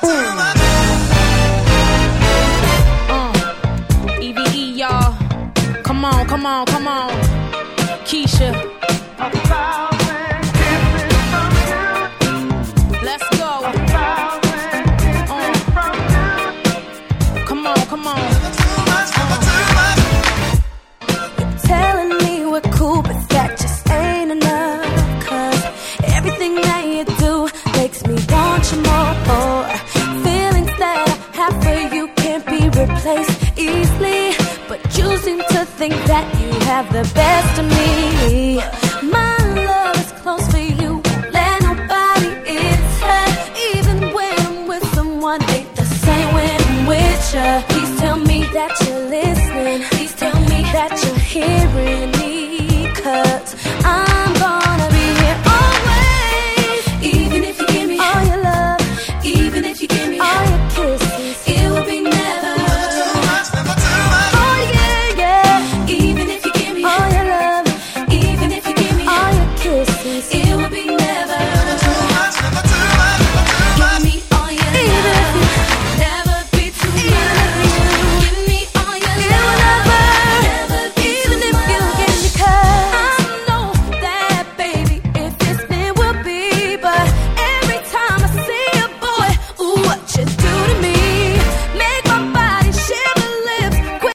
EVE, y'all. Come on, come on, come on. Keisha. Let's go. Come on, come on. You're telling me we're cool, but that just ain't enough. 'Cause everything that you do makes me want you more. Feelings that I have for you can't be replaced easily, but you seem to think that you have the best of me. My love is close for you, won't let nobody inside. Even when I'm with someone, ain't the same when I'm with you. Please tell me that you're listening. Please tell me that you're hearing